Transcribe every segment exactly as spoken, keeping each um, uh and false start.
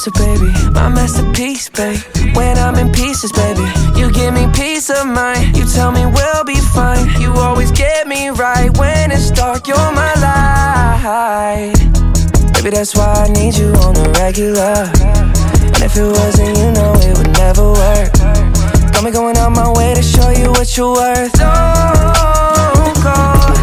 master, baby, my masterpiece, babe. When I'm in pieces, baby, you give me peace of mind. You tell me we'll be fine. You always get me right when it's dark. You're my light, baby. That's why I need you on the regular. And if it wasn't, you know it would never work. Got me going out my way to show you what you're worth. Don't go.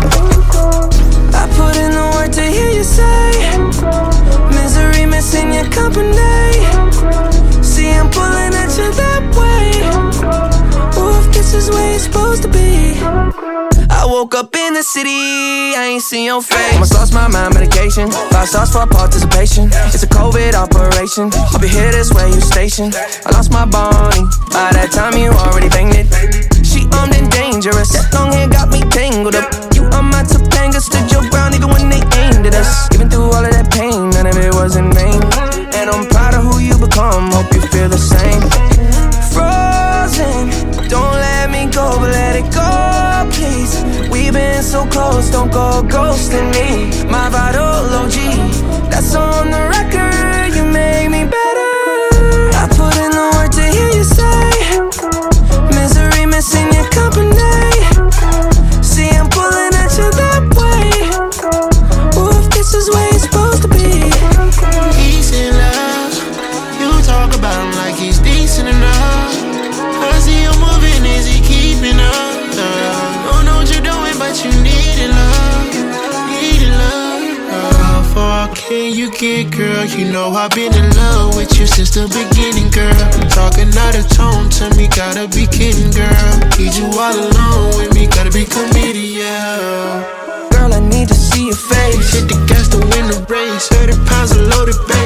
I put in the work to hear you say misery missing your company. See, I'm pulling at you that way. Ooh, if this is where you're supposed to be. I woke up in the city, I ain't seen your face. Almost lost my mind, medication. Five stars for participation. It's a COVID operation. I'll be here this way, you stationed. I lost my Bonnie. By that time, you already banged it. She armed and dangerous. That long hair got me tangled up. You are my Topanga, stood your ground even when they aimed at us. Even through all of that pain, none of it was in vain. And I'm proud of who you become, hope you feel the same. Frozen, don't let me go, but let it go, please. We've been so close, don't go ghosting me. My vital O G, that's on the record. You make me better. I put in the work to hear you say misery missing your company. See, I'm pulling at you that way. Ooh, if this is where you're supposed to be. Peace and love, you talk about him like he's decent enough. I see you moving, is he keeping up? Don't know what you're doing, but you need it, love. Need it, love. How far can you get, girl? You know I've been in love with you since the beginning, girl. Talking out of tone to me, gotta be kidding, girl. Need you all alone with me, gotta be committed, yeah. Girl, I need to see your face. Hit the gas to win the race. thirty pounds of loaded back.